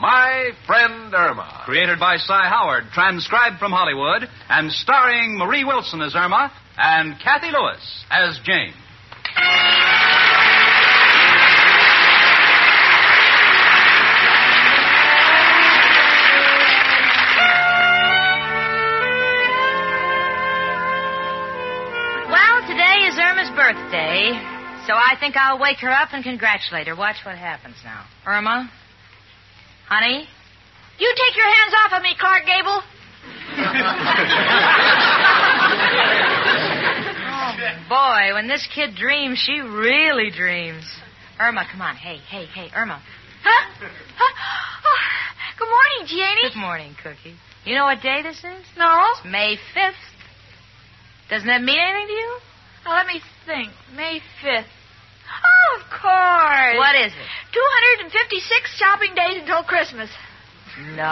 My Friend Irma. Created by Cy Howard, transcribed from Hollywood, and starring Marie Wilson as Irma and Kathy Lewis as Jane. Well, today is Irma's birthday, so I think I'll wake her up and congratulate her. Watch what happens now. Irma? Honey? You take your hands off of me, Clark Gable. Oh, boy, when this kid dreams, she really dreams. Irma, come on. Hey, Irma. Huh? Oh, good morning, Janie. Good morning, Cookie. You know what day this is? No. It's May 5th. Doesn't that mean anything to you? Now, let me think. May 5th. Oh, of course. What is it? 256 shopping days until Christmas. No.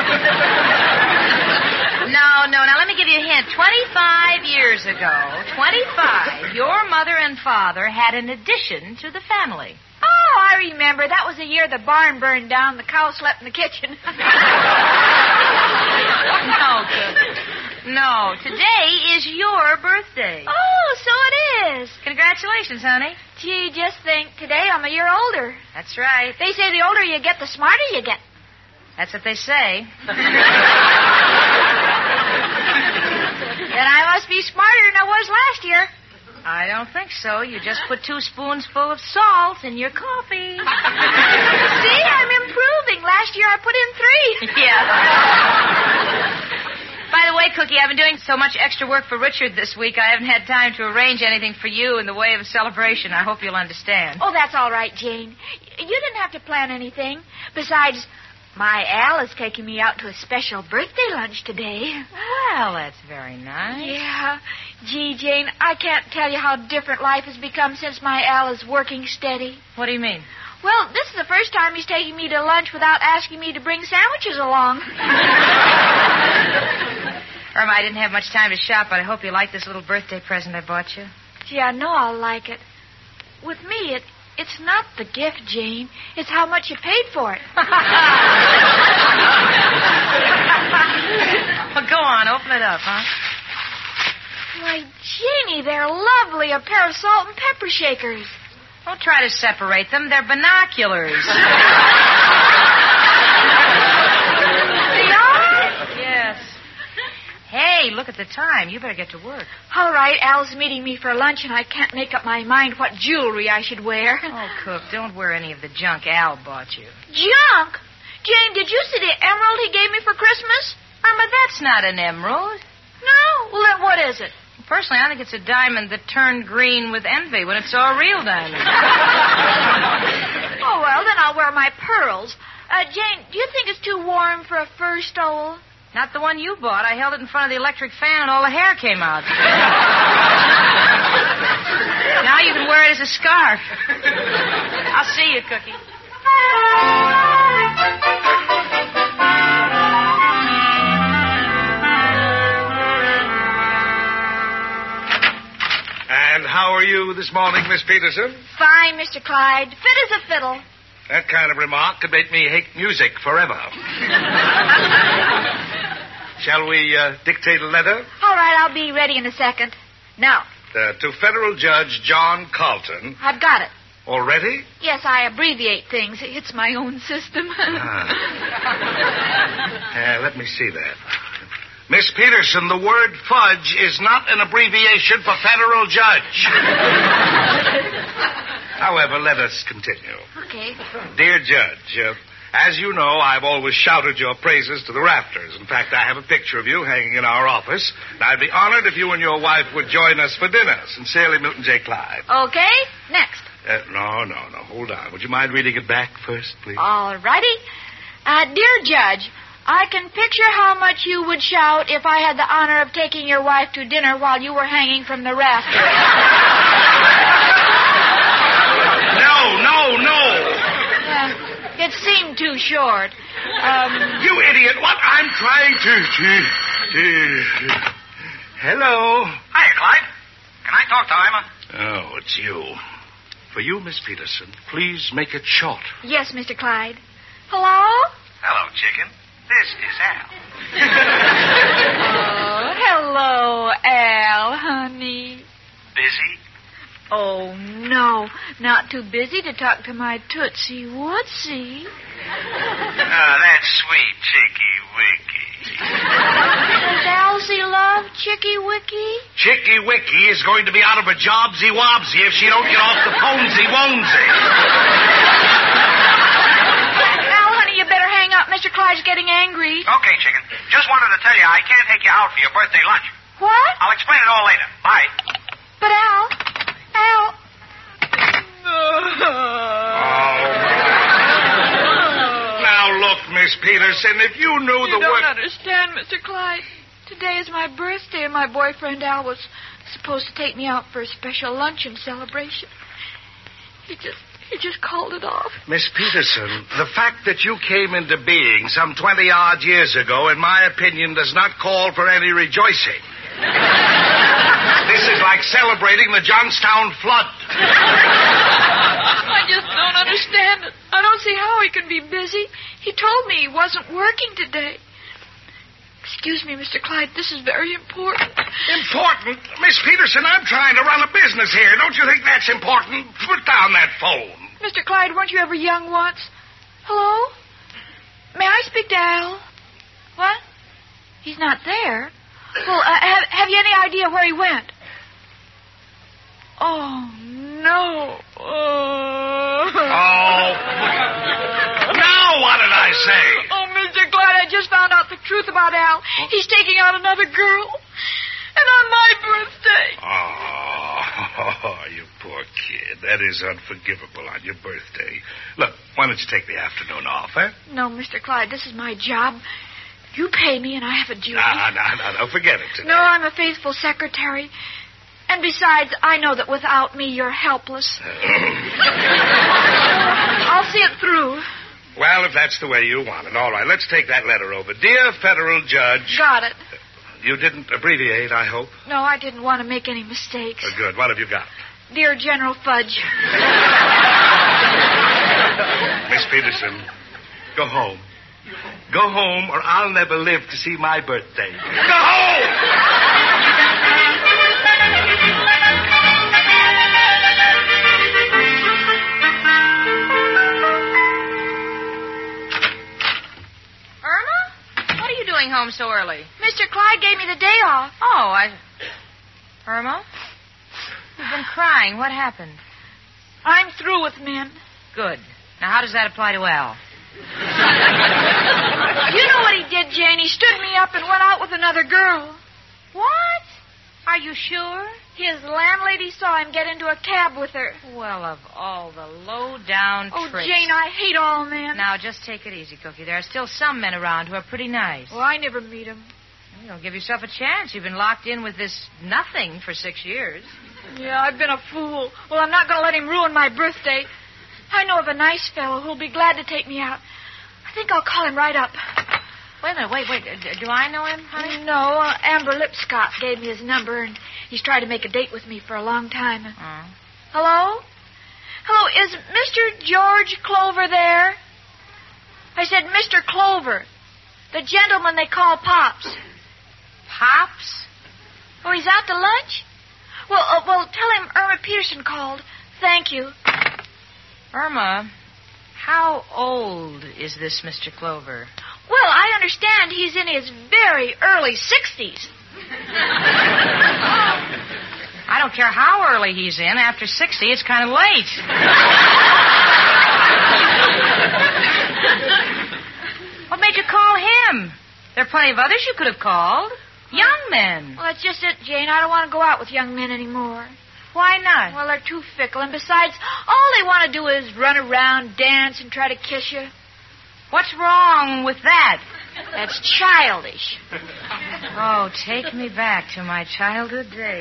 No. Now, let me give you a hint. 25 years ago, your mother and father had an addition to the family. Oh, I remember. That was the year the barn burned down. The cow slept in the kitchen. No, Cookie. No, today is your birthday. Oh, so it is. Congratulations, honey. Gee, just think. Today I'm a year older. That's right. They say the older you get, the smarter you get. That's what they say. Then I must be smarter than I was last year. I don't think so. You just put 2 spoonsful of salt in your coffee. See, I'm improving. Last year I put in 3. Yeah. By the way, Cookie, I've been doing so much extra work for Richard this week, I haven't had time to arrange anything for you in the way of a celebration. I hope you'll understand. Oh, that's all right, Jane. You didn't have to plan anything. Besides, my Al is taking me out to a special birthday lunch today. Well, that's very nice. Yeah. Gee, Jane, I can't tell you how different life has become since my Al is working steady. What do you mean? Well, this is the first time he's taking me to lunch without asking me to bring sandwiches along. Irma, I didn't have much time to shop, but I hope you like this little birthday present I bought you. Gee, I know I'll like it. With me, it's not the gift, Jane. It's how much you paid for it. Well, go on, open it up, huh? Why, Jeannie, they're lovely. A pair of salt and pepper shakers. Don't try to separate them. They're binoculars. They are? Yes. Hey, look at the time. You better get to work. All right, Al's meeting me for lunch, and I can't make up my mind what jewelry I should wear. Oh, Cook, don't wear any of the junk Al bought you. Junk? Jane, did you see the emerald he gave me for Christmas? Irma, that's not an emerald. No? Well, then what is it? Personally, I think it's a diamond that turned green with envy when it saw a real diamond. Oh, well, then I'll wear my pearls. Jane, do you think it's too warm for a fur stole? Not the one you bought. I held it in front of the electric fan and all the hair came out. Now you can wear it as a scarf. I'll see you, Cookie. And how are you this morning, Miss Peterson? Fine, Mr. Clyde. Fit as a fiddle. That kind of remark could make me hate music forever. Shall we dictate a letter? All right, I'll be ready in a second. Now. To Federal Judge John Carlton. I've got it. Already? Yes, I abbreviate things. It's my own system. Let me see that. Miss Peterson, the word fudge is not an abbreviation for federal judge. However, let us continue. Okay. Dear Judge, as you know, I've always shouted your praises to the rafters. In fact, I have a picture of you hanging in our office. And I'd be honored if you and your wife would join us for dinner. Sincerely, Milton J. Clyde. Okay. Next. No. Hold on. Would you mind reading it back first, please? All righty. Dear Judge, I can picture how much you would shout if I had the honor of taking your wife to dinner while you were hanging from the rafters. No. It seemed too short. You idiot. What I'm trying to... Hello. Hi, Clyde. Can I talk to Irma? Oh, it's you. For you, Miss Peterson, please make it short. Yes, Mr. Clyde. Hello? is Al. Oh, hello, Al, honey. Busy? Oh, no. Not too busy to talk to my Tootsie Wootsy. Oh, that's sweet, Chicky Wicky. Does Elsie love Chicky Wicky? Chicky Wicky is going to be out of a jobsy wobsy if she don't get off the phonesy wonesy. Al, honey, you better hang up. Mr. Clyde's getting angry. Okay, chicken. Just wanted to tell you I can't take you out for your birthday lunch. What? I'll explain it all later. Bye. But Al. Now, look, Miss Peterson, if you knew You the don't work... understand, Mr. Clyde. Today is my birthday, and my boyfriend Al was supposed to take me out for a special luncheon celebration. He just called it off. Miss Peterson, the fact that you came into being some 20-odd years ago, in my opinion, does not call for any rejoicing. This is like celebrating the Johnstown flood. I just don't understand it. I don't see how he can be busy. He told me he wasn't working today. Excuse me, Mr. Clyde, this is very important. Important? Miss Peterson, I'm trying to run a business here. Don't you think that's important? Put down that phone. Mr. Clyde, weren't you ever young once? Hello? May I speak to Al? What? He's not there. Well, have you any idea where he went? Oh, no. Oh. Now what did I say? Oh, Mr. Clyde, I just found out the truth about Al. He's taking out another girl. And on my birthday. Oh, you poor kid. That is unforgivable on your birthday. Look, why don't you take the afternoon off, eh? No, Mr. Clyde, this is my job. You pay me, and I have a duty. No, forget it today. No, I'm a faithful secretary. And besides, I know that without me, you're helpless. I'll see it through. Well, if that's the way you want it. All right, let's take that letter over. Dear Federal Judge... Got it. You didn't abbreviate, I hope? No, I didn't want to make any mistakes. Good. What have you got? Dear General Fudge. Miss Peterson, go home. Go home, or I'll never live to see my birthday. Go home! Irma? What are you doing home so early? Mr. Clyde gave me the day off. Oh, Irma? You've been crying. What happened? I'm through with men. Good. Now, how does that apply to Al? You know what he did, Jane? He stood me up and went out with another girl. What? Are you sure? His landlady saw him get into a cab with her. Well, of all the low-down Oh, tricks. Jane, I hate all men. Now, just take it easy, Cookie. There are still some men around who are pretty nice. Well, I never meet him. You don't give yourself a chance. You've been locked in with this nothing for 6 years. Yeah, I've been a fool. Well, I'm not going to let him ruin my birthday. I know of a nice fellow who'll be glad to take me out. I think I'll call him right up. Wait a minute. Wait. Do I know him, honey? No, Amber Lipscott gave me his number, and he's tried to make a date with me for a long time. Hello? Hello, is Mr. George Clover there? I said Mr. Clover, the gentleman they call Pops. Pops? Oh, he's out to lunch? Well, tell him Irma Peterson called. Thank you. Irma, how old is this Mr. Clover? Well, I understand he's in his very early 60s. I don't care how early he's in. After 60, it's kind of late. What made you call him? There are plenty of others you could have called. Young men. Well, that's just it, Jane. I don't want to go out with young men anymore. Why not? Well, they're too fickle, and besides, all they want to do is run around, dance, and try to kiss you. What's wrong with that? That's childish. Oh, take me back to my childhood days.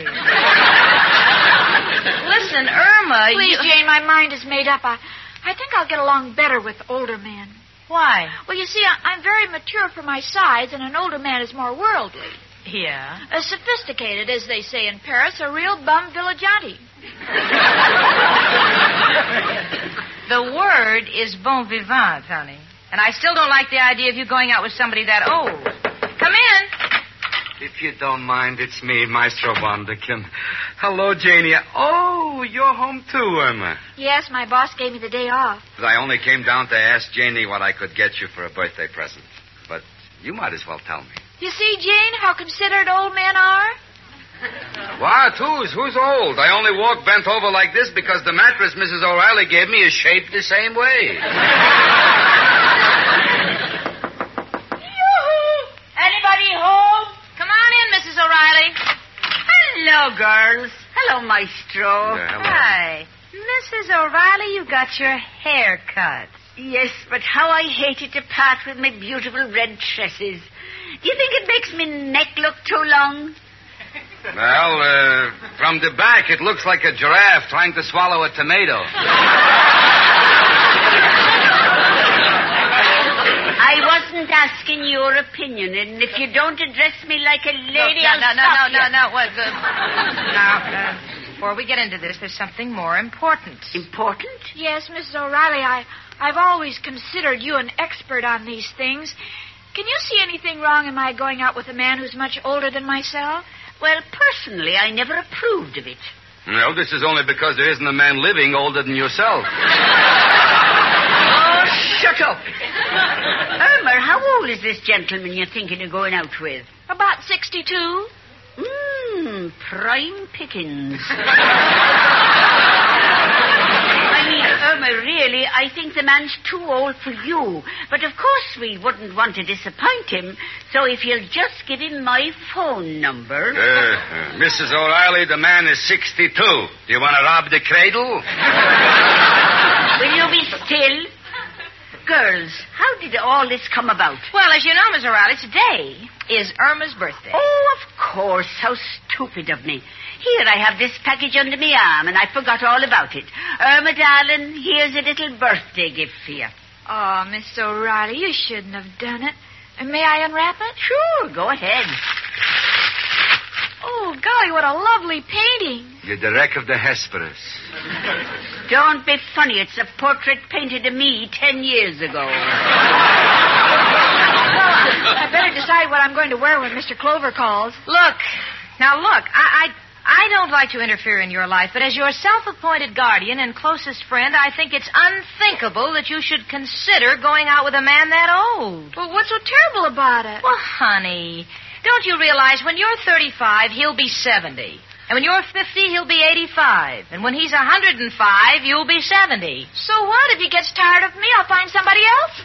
Listen, Irma... Please, Jane, my mind is made up. I think I'll get along better with older men. Why? Well, you see, I'm very mature for my size, and an older man is more worldly. Yeah? Sophisticated, as they say in Paris, a real bum villagiante. The word is bon vivant, honey. And I still don't like the idea of you going out with somebody that old. Come in. If you don't mind, it's me, Maestro Bondekin. Hello, Janie. Oh, you're home too, Irma. Yes, my boss gave me the day off. I only came down to ask Janie what I could get you for a birthday present. But you might as well tell me. You see, Jane, how considerate old men are? What? Who's old? I only walk bent over like this because the mattress Mrs. O'Reilly gave me is shaped the same way. Yoo-hoo! Anybody home? Come on in, Mrs. O'Reilly. Hello, girls. Hello, Maestro. Hello. Hi. Mrs. O'Reilly, you got your hair cut. Yes, but how I hated to part with my beautiful red tresses. Do you think it makes my neck look too long? Well, from the back, it looks like a giraffe trying to swallow a tomato. I wasn't asking your opinion, and if you don't address me like a lady, I'll stop you. No. What? Now, before we get into this, there's something more important. Important? Yes, Mrs. O'Reilly, I've always considered you an expert on these things. Can you see anything wrong in my going out with a man who's much older than myself? Well, personally, I never approved of it. Well, this is only because there isn't a man living older than yourself. Oh, shut up. Irma, how old is this gentleman you're thinking of going out with? About 62. Prime pickings. I mean, Irma, really, I think the man's too old for you. But of course we wouldn't want to disappoint him. So if you'll just give him my phone number. Mrs. O'Reilly, the man is 62. Do you want to rob the cradle? Will you be still? Girls, how did all this come about? Well, as you know, Miss O'Reilly, today is Irma's birthday. Oh, of course. How stupid of me. Here, I have this package under my arm, and I forgot all about it. Irma, darling, here's a little birthday gift for you. Oh, Miss O'Reilly, you shouldn't have done it. May I unwrap it? Sure, go ahead. Oh, golly, what a lovely painting. You're the wreck of the Hesperus. Don't be funny. It's a portrait painted of me 10 years ago. Well, I better decide what I'm going to wear when Mr. Clover calls. Look, I don't like to interfere in your life, but as your self-appointed guardian and closest friend, I think it's unthinkable that you should consider going out with a man that old. Well, what's so terrible about it? Well, honey, don't you realize when you're 35, he'll be 70. And when you're 50, he'll be 85. And when he's 105, you'll be 70. So what? If he gets tired of me, I'll find somebody else.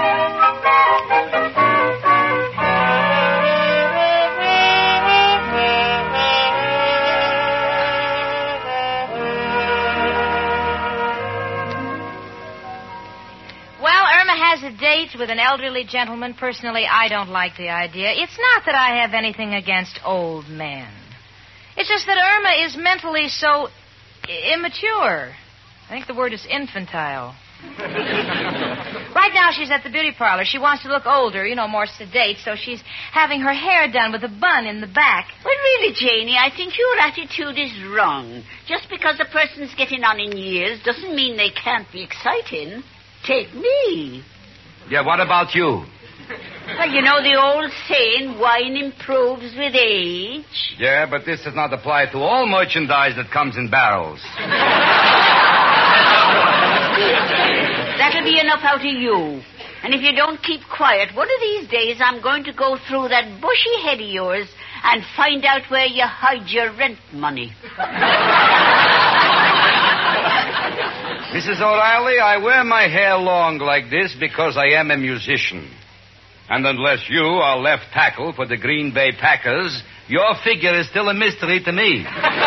Has a date with an elderly gentleman. Personally, I don't like the idea. It's not that I have anything against old men. It's just that Irma is mentally so immature. I think the word is infantile. Right now, she's at the beauty parlor. She wants to look older, more sedate, so she's having her hair done with a bun in the back. Well, really, Janie, I think your attitude is wrong. Just because a person's getting on in years doesn't mean they can't be exciting. Take me. Yeah, what about you? Well, you know the old saying, wine improves with age. Yeah, but this does not apply to all merchandise that comes in barrels. That'll be enough out of you. And if you don't keep quiet, one of these days I'm going to go through that bushy head of yours and find out where you hide your rent money. Mrs. O'Reilly, I wear my hair long like this because I am a musician. And unless you are left tackle for the Green Bay Packers, your figure is still a mystery to me.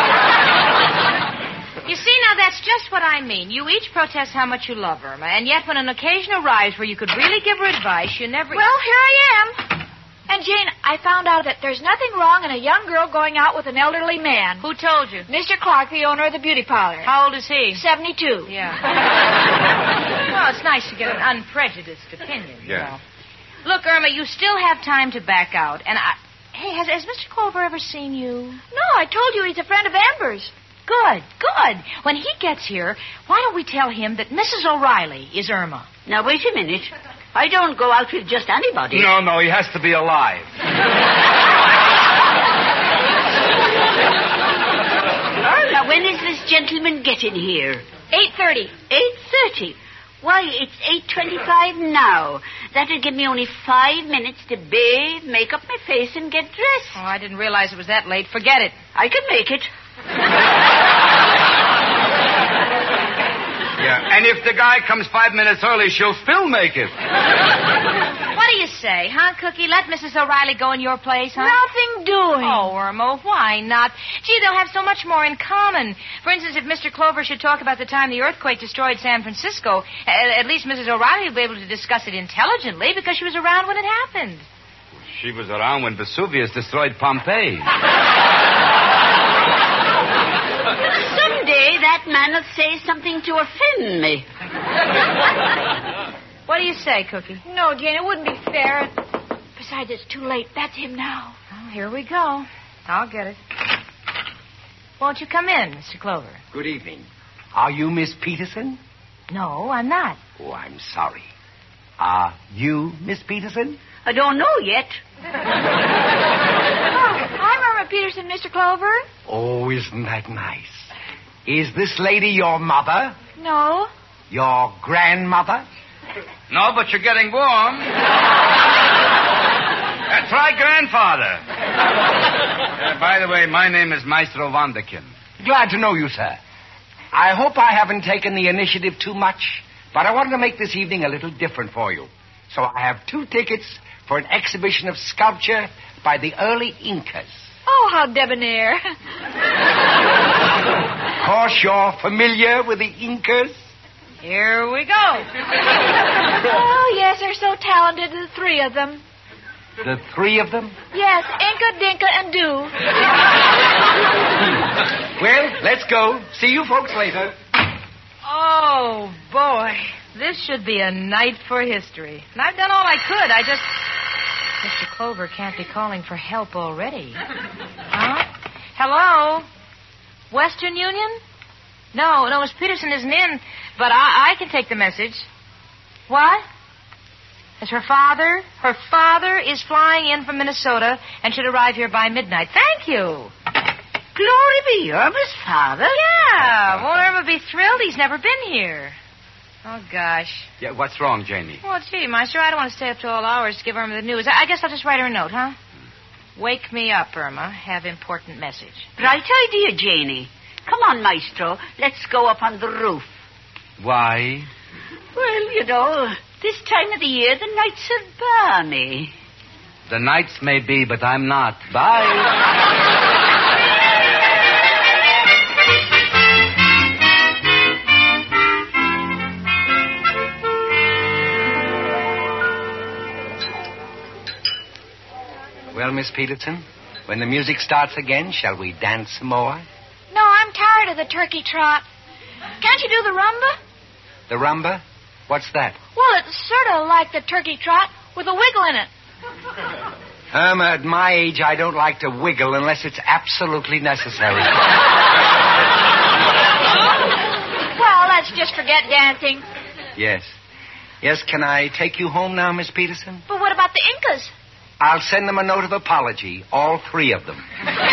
You see, now, that's just what I mean. You each protest how much you love Irma, and yet when an occasion arrives where you could really give her advice, you never... Well, here I am. And, Jane, I found out that there's nothing wrong in a young girl going out with an elderly man. Who told you? Mr. Clark, the owner of the beauty parlor. How old is he? 72. Yeah. Well, it's nice to get an unprejudiced opinion, you know. Look, Irma, you still have time to back out. And Hey, has Mr. Clover ever seen you? No, I told you he's a friend of Amber's. Good. When he gets here, why don't we tell him that Mrs. O'Reilly is Irma? Now, wait a minute. I don't go out with just anybody. No, he has to be alive. Now, when is this gentleman getting here? 8:30. 8:30. Why, it's 8:25 now. That'll give me only 5 minutes to bathe, make up my face, and get dressed. Oh, I didn't realize it was that late. Forget it. I can make it. Yeah, and if the guy comes 5 minutes early, she'll still make it. What do you say, huh, Cookie? Let Mrs. O'Reilly go in your place, huh? Nothing doing. Oh, Irma, why not? Gee, they'll have so much more in common. For instance, if Mr. Clover should talk about the time the earthquake destroyed San Francisco, at least Mrs. O'Reilly will be able to discuss it intelligently because she was around when it happened. She was around when Vesuvius destroyed Pompeii. Someday that man will say something to offend me. What do you say, Cookie? No, Jane, it wouldn't be fair. Besides, it's too late. That's him now. Well, here we go. I'll get it. Won't you come in, Mr. Clover? Good evening. Are you Miss Peterson? No, I'm not. Oh, I'm sorry. Are you Miss Peterson? I don't know yet. I'm Irma Peterson, Mr. Clover. Oh, isn't that nice? Is this lady your mother? No. Your grandmother? No, but you're getting warm. Try grandfather. By the way, my name is Maestro Vanderkin. Glad to know you, sir. I hope I haven't taken the initiative too much, but I wanted to make this evening a little different for you. So I have 2 tickets for an exhibition of sculpture by the early Incas. Oh, how debonair. Of course, you're familiar with the Incas? Here we go. Oh, yes, they're so talented, the 3 of them. The 3 of them? Yes, Inca, Dinka, and Do. Well, let's go. See you folks later. Oh, boy. This should be a night for history. And I've done all I could. Mr. Clover can't be calling for help already. Huh? Hello? Western Union? No, Miss Peterson isn't in, but I can take the message. What? It's her father? Her father is flying in from Minnesota and should arrive here by midnight. Thank you. Glory be, Irma's father. Yeah, won't Irma be thrilled? He's never been here. Oh, gosh. Yeah, what's wrong, Janie? Well, gee, Maestro, I don't want to stay up till all hours to give Irma the news. I guess I'll just write her a note, huh? Wake me up, Irma. Have important message. Right idea, Janie. Come on, Maestro. Let's go up on the roof. Why? Well, you know, this time of the year, the nights are balmy. The nights may be, but I'm not. Bye. Well, Miss Peterson, when the music starts again, shall we dance some more? No, I'm tired of the turkey trot. Can't you do the rumba? The rumba? What's that? Well, it's sort of like the turkey trot with a wiggle in it. Irma, at my age, I don't like to wiggle unless it's absolutely necessary. Well, let's just forget dancing. Yes. Yes, can I take you home now, Miss Peterson? But what about the Incas? I'll send them a note of apology, all 3 of them.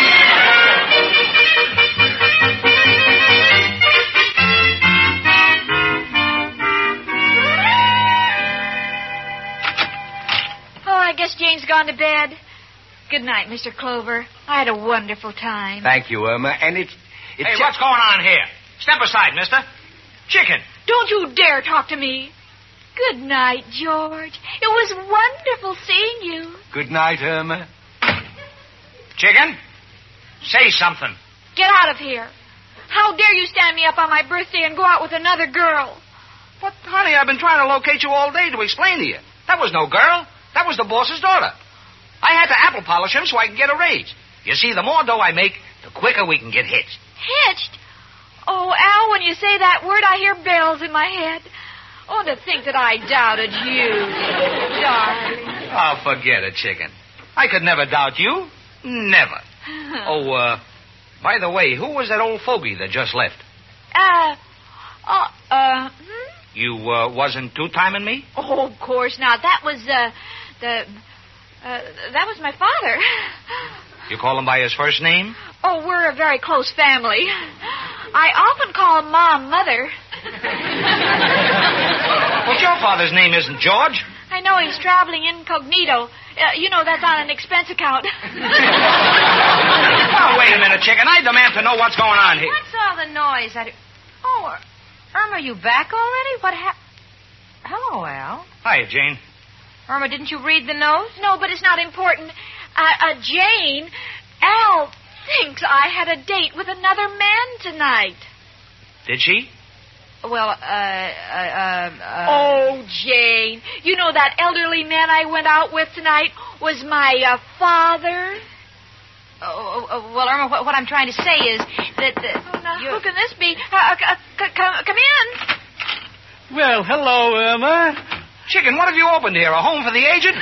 Oh, I guess Jane's gone to bed. Good night, Mr. Clover. I had a wonderful time. Thank you, Irma. And it's Hey, what's going on here? Step aside, mister. Chicken. Don't you dare talk to me. Good night, George. It was wonderful seeing you. Good night, Irma. Chicken? Say something. Get out of here. How dare you stand me up on my birthday and go out with another girl? But, honey, I've been trying to locate you all day to explain to you. That was no girl. That was the boss's daughter. I had to apple polish him so I could get a raise. You see, the more dough I make, the quicker we can get hitched. Hitched? Oh, Al, when you say that word, I hear bells in my head. Oh, to think that I doubted you, darling. Oh, forget it, Chicken. I could never doubt you. Never. By the way, who was that old fogey that just left? You wasn't two-timing me? Oh, of course not. That was my father. You call him by his first name? Oh, we're a very close family. I often call him Mom, Mother. But your father's name isn't George. I know he's traveling incognito. That's on an expense account. Oh, wait a minute, chicken. I demand to know what's going on here. What's all the noise? Oh, Irma, you back already? What happened? Hello, Al. Hiya, Jane. Irma, didn't you read the note? No, but it's not important. Jane, Al thinks I had a date with another man tonight. Did she? Well, Oh, Jane, you know that elderly man I went out with tonight was my father? Well, Irma, what I'm trying to say is that... now, who can this be? Come in. Well, hello, Irma. Chicken, what have you opened here? A home for the aged?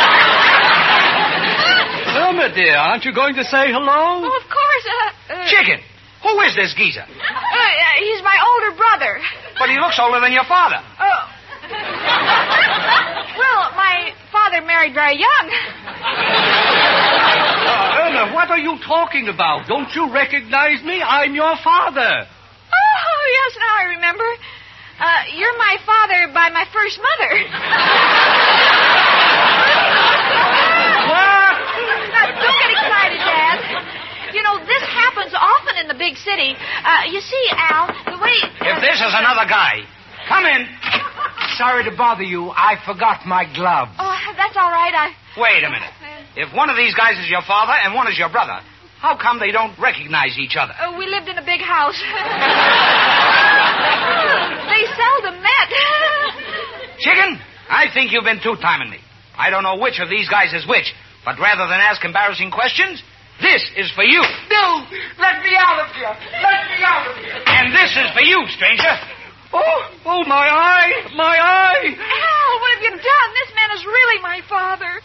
Irma, dear, aren't you going to say hello? Oh, of course. Chicken, who is this geezer? He's my older brother. But he looks older than your father. Well, my father married very young. Irma, what are you talking about? Don't you recognize me? I'm your father. Oh, yes, now I remember. You're my father by my first mother. What? Now, don't get excited, Dad. This happens often in the big city. You see, Al, the way... If this is another guy, come in. Sorry to bother you. I forgot my gloves. Oh, that's all right. Wait a minute. If one of these guys is your father and one is your brother, how come they don't recognize each other? We lived in a big house. They seldom met. Chicken, I think you've been two-timing me. I don't know which of these guys is which, but rather than ask embarrassing questions, this is for you. No! Let me out of here! Let me out of here! And this is for you, stranger. Oh, my eye! My eye! Al, what have you done? This man is really my father.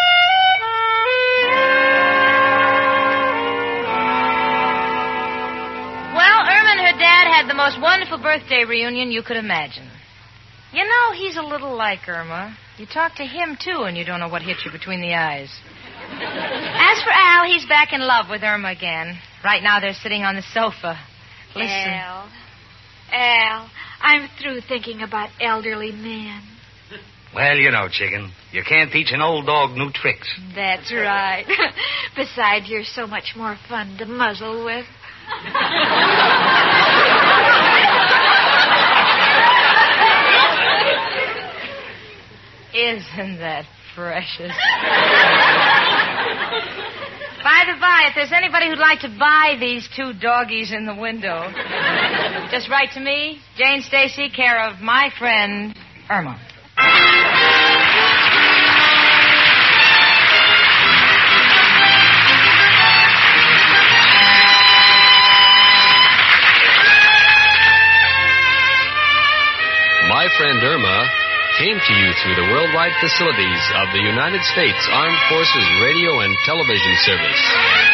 Well, Irma and her dad had the most wonderful birthday reunion you could imagine. You know, he's a little like Irma. You talk to him, too, and you don't know what hit you between the eyes. As for Al, he's back in love with Irma again. Right now they're sitting on the sofa. Listen. Al, I'm through thinking about elderly men. Well, Chicken, you can't teach an old dog new tricks. That's right. Besides, you're so much more fun to muzzle with. Isn't that precious? By the by, if there's anybody who'd like to buy these two doggies in the window, just write to me, Jane Stacy, care of my friend, Irma. My Friend Irma came to you through the worldwide facilities of the United States Armed Forces Radio and Television Service.